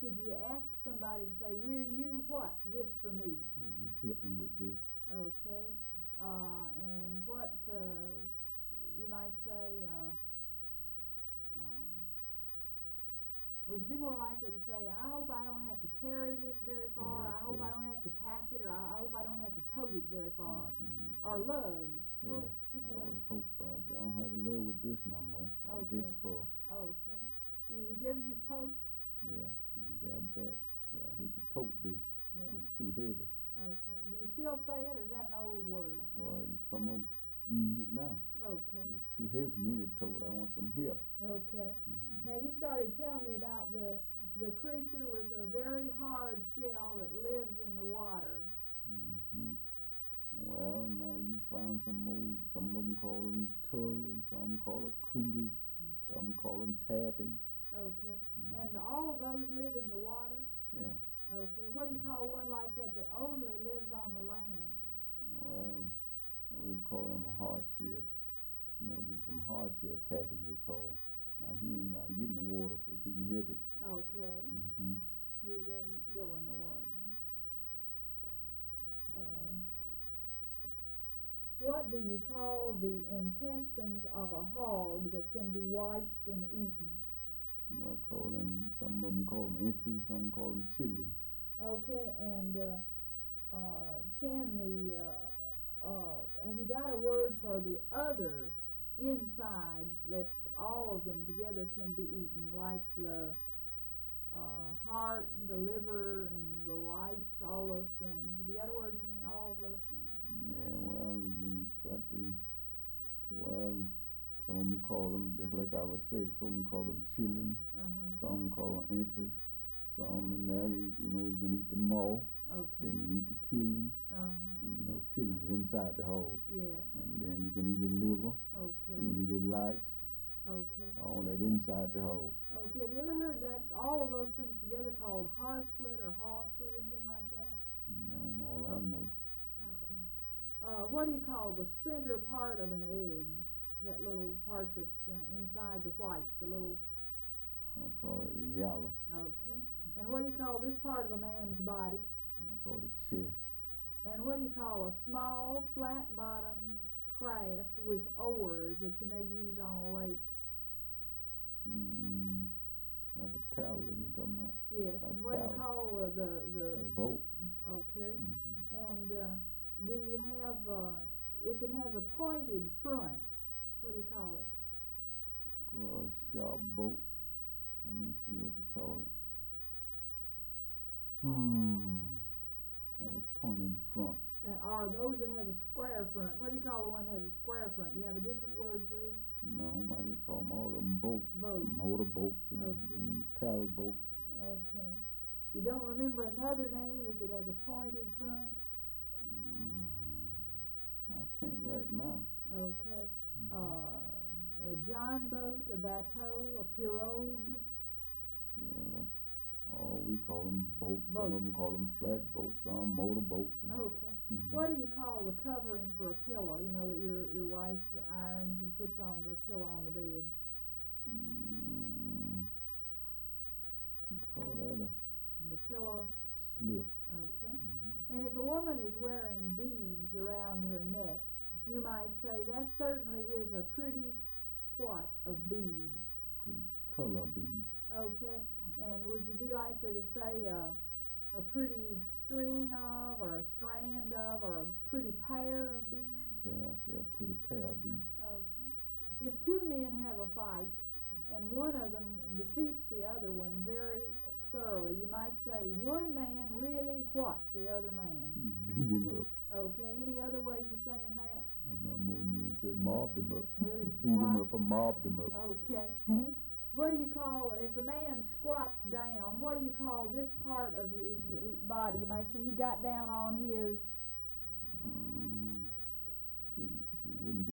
Could you ask somebody to say, will you what? This for me. Will you help me with this? Okay. And what, you might say, would you be more likely to say, I hope I don't have to carry this very far, I hope I don't have to pack it, or I hope I don't have to tote it very far, or love? Yeah, I always hope, I don't have to love with this no more, or this for. Okay. Would you ever use tote? Yeah, you got that, I hate to tote this, it's too heavy. Okay. Do you still say it, or is that an old word? Well, some of them use it now. Okay. It's too heavy for me to tote, I want some help. Okay. Now you started telling me about the creature with a very hard shell that lives in the water. Well, now you find some of them call them tullers, some call it cooters, some call them tapping. Okay. And all of those live in the water? Yeah. Okay. What do you call one like that that only lives on the land? Well, we call them a hardship. You know, there's some hardship tapping we call. Now he ain't gonna get in the water if he can help it. Okay. He doesn't go in the water. What do you call the intestines of a hog that can be washed and eaten? Well, I call them, some of them call them entrails, some call them children. Okay, and have you got a word for the other insides that all of them together can be eaten, like the heart, the liver, and the lights, all those things? Have you got a word to mean all of those things? Yeah, well, some of them call them, just like I was saying, some of them call them children, some call them entrails, some, and now, you know, you can eat the maw. Okay. Then you eat the killings. You know, killings inside the hog. Yes. And then you can eat the liver. Okay. You can eat the lights. Okay. All that inside the hog. Okay. Have you ever heard that, all of those things together called harslet or hawslet, anything like that? No, all I know. Okay. What do you call the center part of an egg? That little part that's inside the white, the little... I call it the yellow. Okay. And what do you call this part of a man's body? I call it chest. And what do you call a small, flat-bottomed craft with oars that you may use on a lake? That's a paddle that you're talking about. Yes. And what do you call the boat? Okay. And do you have, if it has a pointed front, what do you call it? Call a sharp boat. Let me see what you call it. Have a point in front. Or those that has a square front. What do you call the one that has a square front? Do you have a different word for it? No, I just call them all of them boats. Boats. Motor boats and paddle boats. Okay. You don't remember another name if it has a pointed front? I can't right now. Okay. A John boat, a bateau, a pirogue. Yeah, that's all we call them boats. Some of them call them flat boats, some motor boats. Okay. What do you call the covering for a pillow? You know that your wife irons and puts on the pillow on the bed. You call that the pillow? Slip. Okay. And if a woman is wearing beads around her neck, you might say that certainly is a pretty what of beads? Pretty color beads. Okay. And would you be likely to say a pretty string of, or a strand of, or a pretty pair of beads? Yeah, I say a pretty pair of beads. Okay. If two men have a fight and one of them defeats the other one very thoroughly, you might say one man really what the other man? Beat him up. Okay. Any other ways of saying that? No more than say mobbed him up. Really? Beat him up or mobbed him up. Okay. What do you call, if a man squats down, what do you call this part of his body? You might say he got down on his... It wouldn't be